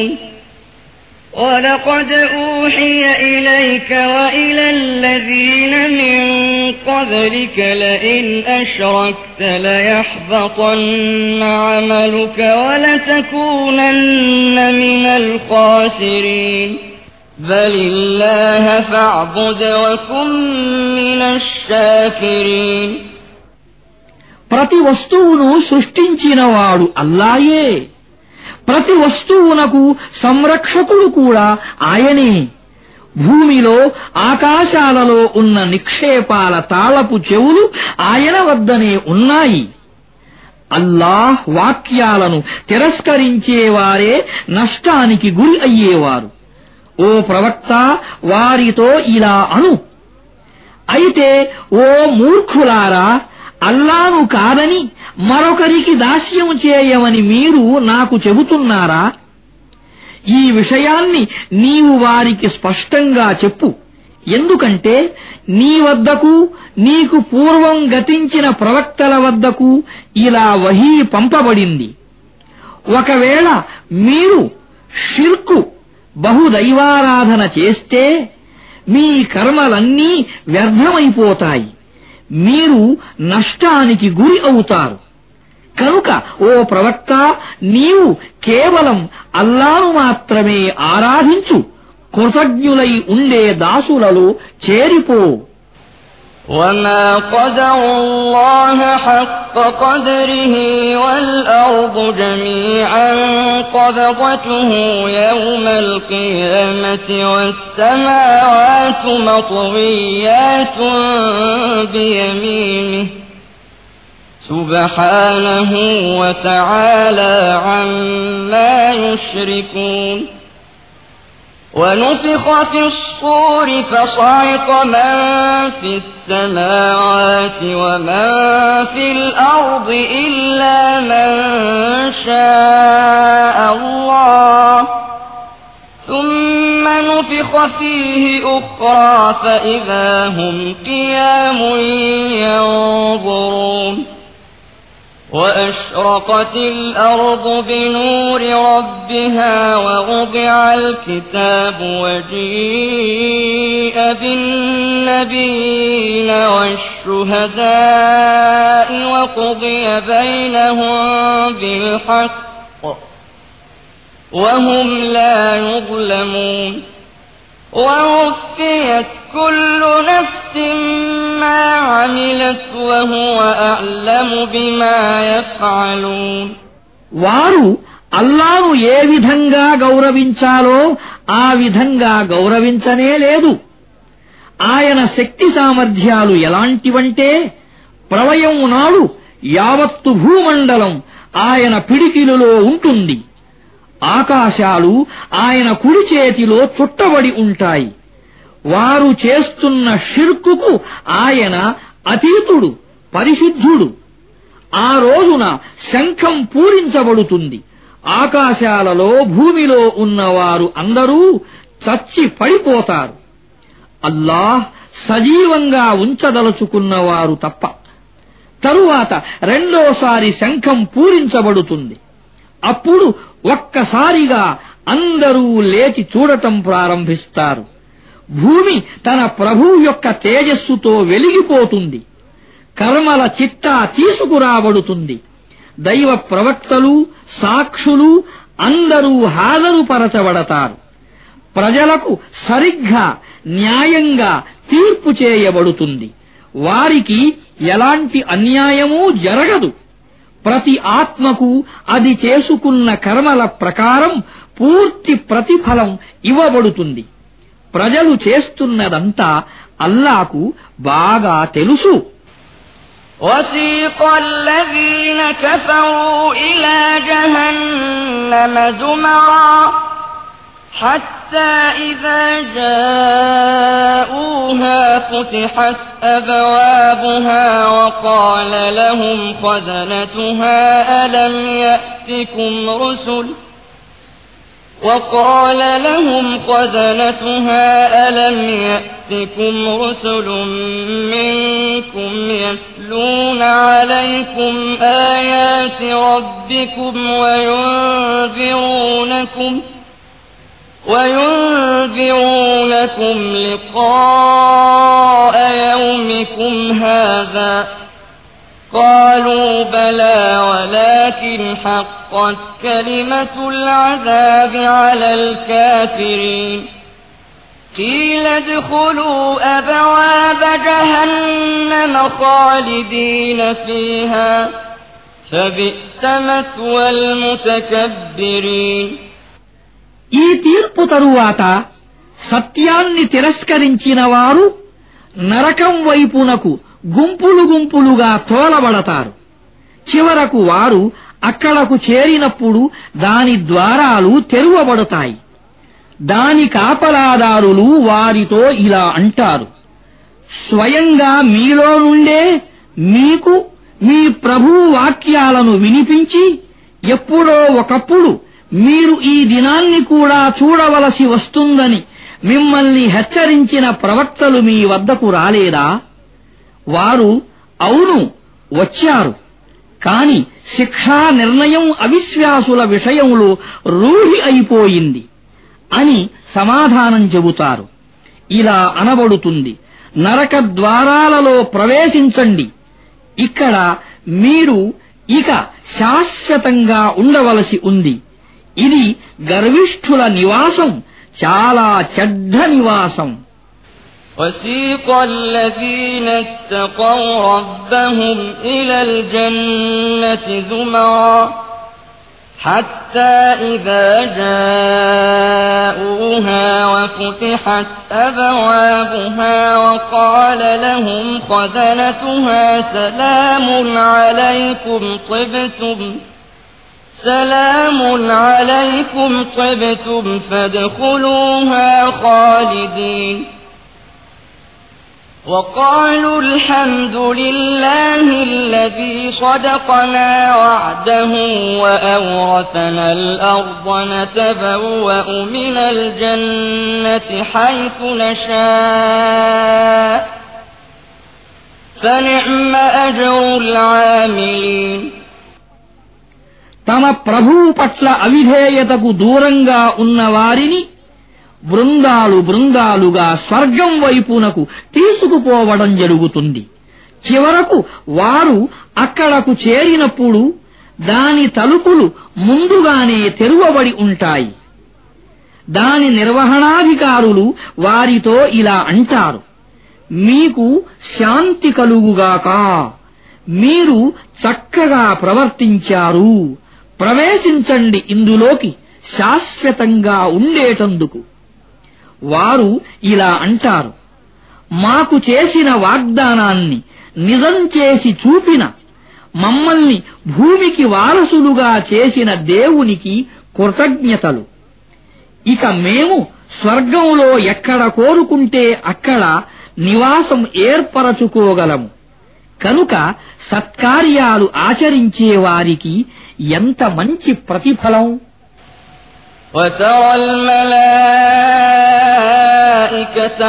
ولقد أوحي إليك وإلى الذين من قبلك لئن أشركت ليحبطن عملك ولتكونن من الخاسرين بل الله فاعبد وكن من الشاكرين. ప్రతి వస్తువును సృష్టించినవాడు అల్లాయే. ప్రతి వస్తువునకు సంరక్షకుడు కూడా ఆయనే. భూమిలో ఆకాశాలలో ఉన్న నిక్షేపాల తాళపు చెవులు ఆయన వద్దనే ఉన్నాయి. అల్లాహ్ వాక్యాలను తిరస్కరించేవారే నష్టానికి గురి అయ్యేవారు. ఓ ప్రవక్త, వారితో ఇలా అను, అయితే ఓ మూర్ఖులారా, అల్లాను కాదని మరొకరికి దాస్యం చేయమని మీరు నాకు చెబుతున్నారా? ఈ విషయాన్ని నీవు వారికి స్పష్టంగా చెప్పు. ఎందుకంటే నీ వద్దకు నీకు పూర్వం గతించిన ప్రవక్తల వద్దకు ఇలా వహీ పంపబడింది. ఒకవేళ మీరు షిర్కు బహుదైవారాధన చేస్తే మీ కర్మలన్నీ వ్యర్థమైపోతాయి, మీరు నష్టానికి గురి అవుతారు. కనుక ఓ ప్రవక్త, నీవు కేవలం అల్లాను మాత్రమే ఆరాధించు, కృతజ్ఞులై ఉండే దాసులలో చేరిపో. وما قدروا الله حق قدره والأرض جميعا قبضته يوم القيامة والسماوات مطويات بيمينه سبحانه وتعالى عما يشركون ونفخ في الصور فصعق من في السماوات ومن في الأرض إلا من شاء الله ثم نفخ فيه أخرى فإذا هم قيام ينظرون وأشرقت الأرض بنور ربها ووضع الكتاب وجيء بالنبيين والشهداء وقضي بينهم بالحق وهم لا يظلمون ووفيت كل نفس ما عملت وهو أعلم بما يفعلون. వారు అల్లాను ఏ విధంగా గౌరవించాలో ఆ విధంగా గౌరవించనే లేదు. ఆయన శక్తి సామర్థ్యాలు ఎలాంటివంటే ప్రళయం నాడు యావత్తు భూమండలం ఆయన పిడికిలులో ఉంటుంది. ఆకాశాలు ఆయన కుడి చేతిలో చుట్టబడి ఉంటాయి. వారు చేస్తున్న షిర్కుకు ఆయన అతీతుడు, పరిశుద్ధుడు. ఆ రోజున శంఖం పూరించబడుతుంది. ఆకాశాలలో భూమిలో ఉన్నవారు అందరూ చచ్చి పడిపోతారు, అల్లాహ్ సజీవంగా ఉంచదలుచుకున్నవారు తప్ప. తరువాత రెండోసారి శంఖం పూరించబడుతుంది. అప్పుడు ఒక్కసారిగా అందరూ లేచి చూడటం ప్రారంభిస్తారు. భూమి తన ప్రభువు యొక్క తేజస్సుతో వెలిగిపోతుంది. కర్మల చిట్టా తీసుకురాబడుతుంది. దైవ ప్రవక్తలు, సాక్షులు అందరూ హాజరుపరచబడతారు. ప్రజలకు సరిగ్గా న్యాయంగా తీర్పు చేయబడుతుంది. వారికి ఎలాంటి అన్యాయమూ జరగదు. ప్రతి ఆత్మకు అది చేసుకున్న కర్మల ప్రకారం పూర్తి ప్రతిఫలం ఇవ్వబడుతుంది. ప్రజలు చేస్తున్నదంతా అల్లాకు బాగా తెలుసు. وَسِيقَ الَّذِينَ كَفَرُوا إِلَى جَهَنَّمَ زُمَرًا حَتَّى إِذَا جَاءُوهَا فُتِحَتْ أَبْوَابُهَا وَقَالَ لَهُمْ خَزَنَتُهَا أَلَمْ يَأْتِكُمْ رُسُلٌ وقال لهم خزنتها ألم يأتكم رسل منكم يتلون عليكم آيات ربكم وينذرونكم وينذرونكم لقاء يومكم هذا قالوا بلى ولكن حقت كلمة العذاب على الكافرين قيل ادخلوا أبواب جهنم خالدين فيها فبئس مثوى المتكبرين. ఈ తీర్పు తరువాత సత్యాన్ని తిరస్కరించిన వారు నరకం వైపునకు గుంపులు గుంపులుగా తోలబడతారు. చివరకు వారు అక్కడకు చేరినప్పుడు దాని ద్వారాలు తెరువబడతాయి. దాని కాపలాదారులు వారితో ఇలా అంటారు, స్వయంగా మీలో నుండే మీకు మీ ప్రభువు వాక్యాలను వినిపించి ఎప్పుడో ఒకప్పుడు మీరు ఈ దినాన్ని కూడా చూడవలసి వస్తుందని మిమ్మల్ని హెచ్చరించిన ప్రవక్తలు మీ వద్దకు రాలేదా? వారు అవును వచ్చారు, కాని శిక్షా నిర్ణయం అవిశ్వాసుల విషయంలో రూఢి అయిపోయింది అని సమాధానం చెబుతారు. ఇలా అనబడుతుంది, నరక ద్వారాలలో ప్రవేశించండి, ఇక్కడ మీరు ఇక శాశ్వతంగా ఉండవలసి ఉంది. ఇది గర్విష్ఠుల నివాసం, చాలా చెడ్డ నివాసం. وسيق الذين اتقوا ربهم إلى الجنة زمرا حتى إذا جاءوها وفتحت أبوابها وقال لهم خزنتها سلام عليكم طبتم سلام عليكم طبتم فادخلوها خالدين وقالوا الحمد لله الذي صدقنا وعده وأورثنا الأرض نتبوأ من الجنة حيث نشاء فنعم أجر العاملين. తమ ప్రభువు పట్ల అవిధేయతకు దూరంగా ఉన్న వారిని బృందాలు బృందాలుగా స్వర్గం వైపునకు తీసుకుపోవడం జరుగుతుంది. చివరకు వారు అక్కడకు చేరినప్పుడు దాని తలుపులు ముందుగానే తెరువబడి ఉంటాయి. దాని నిర్వహణాధికారులు వారితో ఇలా అంటారు, మీకు శాంతి కలుగుగాక, మీరు చక్కగా ప్రవర్తించారు, ప్రవేశించండి ఇందులోకి శాశ్వతంగా ఉండేటందుకు. వారు ఇలా అంటారు, మాకు చేసిన వాగ్దానాన్ని నిజం చేసి చూపిన, మమ్మల్ని భూమికి వారసులుగా చేసిన దేవునికి కృతజ్ఞతలు. ఇక మేము స్వర్గంలో ఎక్కడ కోరుకుంటే అక్కడ నివాసం ఏర్పరచుకోగలము. కనుక సత్కార్యాలు ఆచరించే వారికి ఎంత మంచి ప్రతిఫలం. وترى الملائكة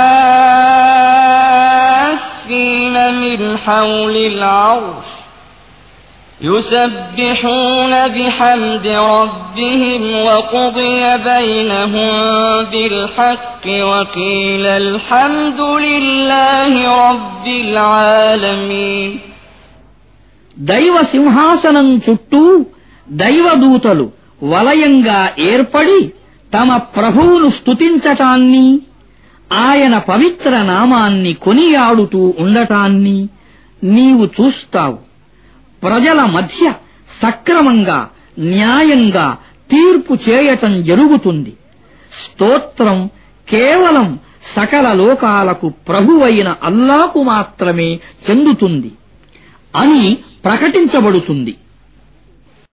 حافين من حول العرش يسبحون بحمد ربهم وقضي بينهم بالحق وقيل الحمد لله رب العالمين. దైవ సింహాసనం చుట్టూ దైవదూతలు వలయంగా ఏర్పడి తమ ప్రభువును స్తుతించటాన్ని, ఆయన పవిత్ర నామాన్ని కొనియాడుతూ ఉండటాన్ని నీవు చూస్తావు. ప్రజల మధ్య సక్రమంగా న్యాయంగా తీర్పు చేయటం జరుగుతుంది. స్తోత్రం కేవలం సకల లోకాలకు ప్రభువైన అల్లాకు మాత్రమే చెందుతుంది అని ప్రకటించబడుతుంది.